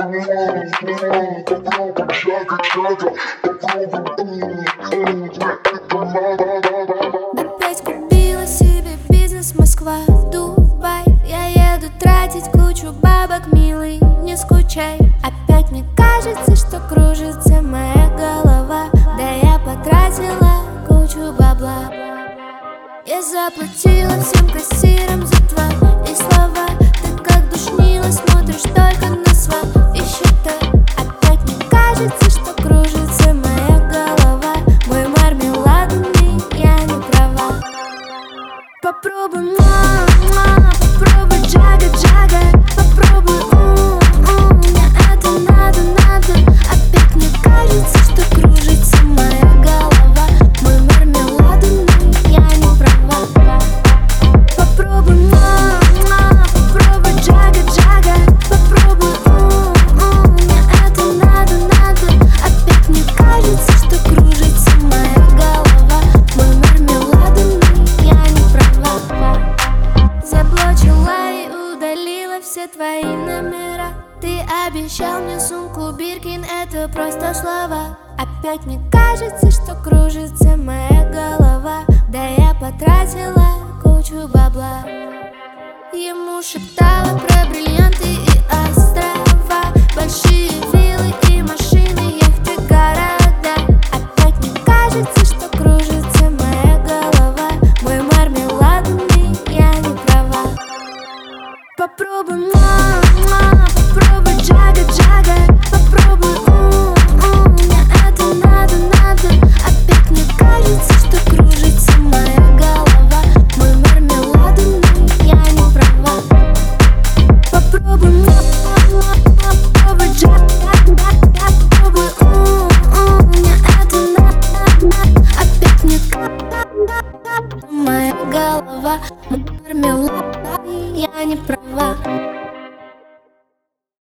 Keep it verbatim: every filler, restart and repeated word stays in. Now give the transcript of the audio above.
Опять купила себе бизнес Москва, Дубай. Я еду тратить кучу бабок, милый, не скучай. Опять мне кажется, что кружится моя голова. Да я потратила кучу бабла. Я заплатила всем кассирам за твои слова. Ты как душнила, смотришь только на свои счета. Опять мне кажется, что кружится моя голова. Мой мармеладный, я не права. Попробуй, мама, попробуй джага-джага. Попробуй, у-у, мне это надо, надо. Опять мне кажется, что кружится моя голова. Мой мармеладный, я не права. Попробуй, мама, попробуй джага-джага. Попробуй, у-у, мне это надо, надо. Опять мне кажется, что кружится моя голова. Мой мармеладный, я не права. Заблочила и удалила все твои номера. Ты обещал мне сумку Биркин, это просто слова. Опять мне кажется, что кружится моя голова. Да я потратила кучу бабла. Ему шептала про бриллианты и острова, большие виллы и машины, яхты, города. Опять мне кажется, что кружится моя голова. Мой мармеладный, я не права. Попробуй, мама, попробуй джага-джага. Попробуй, у-у, мне это надо, надо. Опять мне кажется, что кружится моя голова. Мой мармеладный, я не права. Попробуй, мама, попробуй джага-джага. Попробуй, у-у, мне это надо. Опять мне кажется, моя голова. Мой мармеладный, я не права.